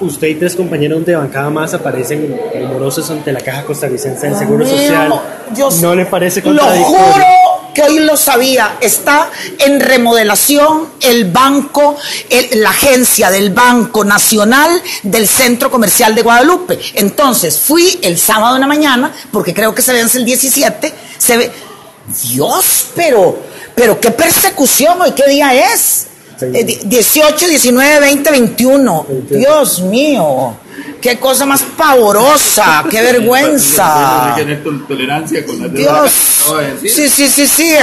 usted y 3 compañeros de bancada más aparecen morosos ante la Caja Costarricense del Seguro Social. ¿No le parece contradictorio? Lo juro que hoy lo sabía. Está en remodelación el banco, la agencia del Banco Nacional del Centro Comercial de Guadalupe. Entonces fui el sábado en la mañana, porque creo que se vence el 17. Dios, pero qué persecución hoy, ¿qué día es? 18, 19, 20, 21. Dios mío, qué cosa más pavorosa, qué vergüenza. Hay que tener tolerancia con la Dios. Sí,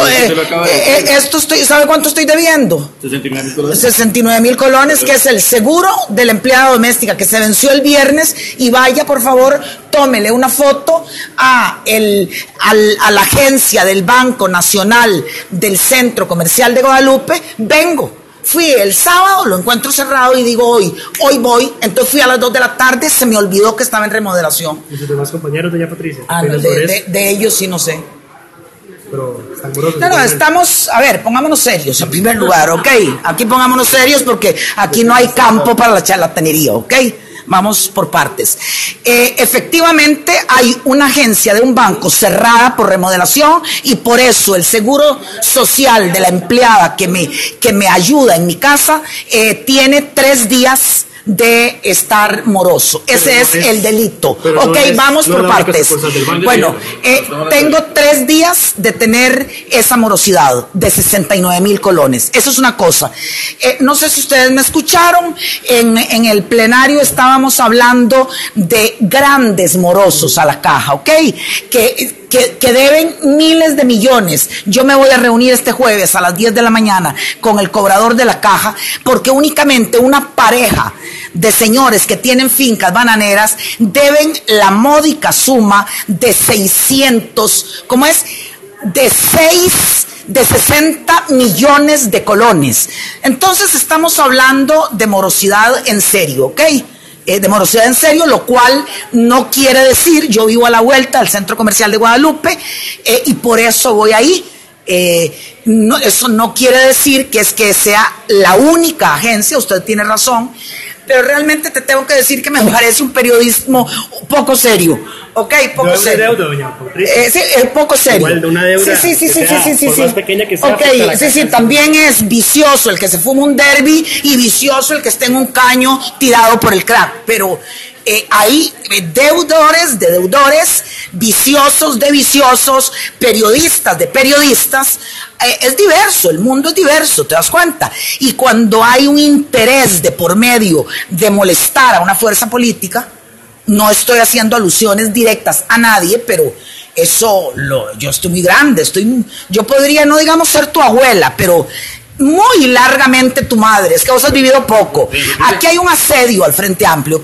esto ¿sabe cuánto estoy debiendo? 69,000 colones, que es el seguro de la empleada doméstica, que se venció el viernes. Y vaya, por favor, tómele una foto a la agencia del Banco Nacional del Centro Comercial de Guadalupe. Fui el sábado, lo encuentro cerrado y digo hoy voy. Entonces fui a las 2 de la tarde, se me olvidó que estaba en remodelación. ¿Y sus demás compañeros, doña Patricia? De ellos sí no sé. Pero están morosos. No, estamos, a ver, pongámonos serios en primer lugar, ¿ok? Aquí pongámonos serios porque aquí no hay campo para la charlatanería, ¿ok? Vamos por partes. Efectivamente hay una agencia de un banco cerrada por remodelación, y por eso el seguro social de la empleada que me ayuda en mi casa tiene 3 días de estar moroso. Ese es el delito. Ok, vamos por partes. Bueno, tengo 3 días de tener esa morosidad de 69,000 colones. Eso es una cosa. No sé si ustedes me escucharon. En el plenario estábamos hablando de grandes morosos a la caja, ¿ok? Que deben miles de millones. Yo me voy a reunir este jueves a las 10 de la mañana con el cobrador de la caja, porque únicamente una pareja de señores que tienen fincas bananeras deben la módica suma de 60 millones de colones. Entonces estamos hablando de morosidad en serio, ¿ok? De morosidad en serio, lo cual no quiere decir, yo vivo a la vuelta del Centro Comercial de Guadalupe, y por eso voy ahí. Eso no quiere decir que sea la única agencia, usted tiene razón, pero realmente te tengo que decir que me parece un periodismo poco serio. Ok, poco serio. Deuda, doña Patricia. Sí, es poco serio. Igual de una deuda. Sí. Por más pequeña que sea. Ok, sí, también es vicioso el que se fuma un derby y vicioso el que esté en un caño tirado por el crack. Pero hay deudores de deudores, viciosos de viciosos, periodistas de periodistas. Es diverso, el mundo es diverso, ¿te das cuenta? Y cuando hay un interés de por medio de molestar a una fuerza política, no estoy haciendo alusiones directas a nadie, pero yo estoy muy grande, yo podría, no digamos ser tu abuela, pero muy largamente tu madre. Es que vos has vivido poco. Aquí hay un asedio al Frente Amplio.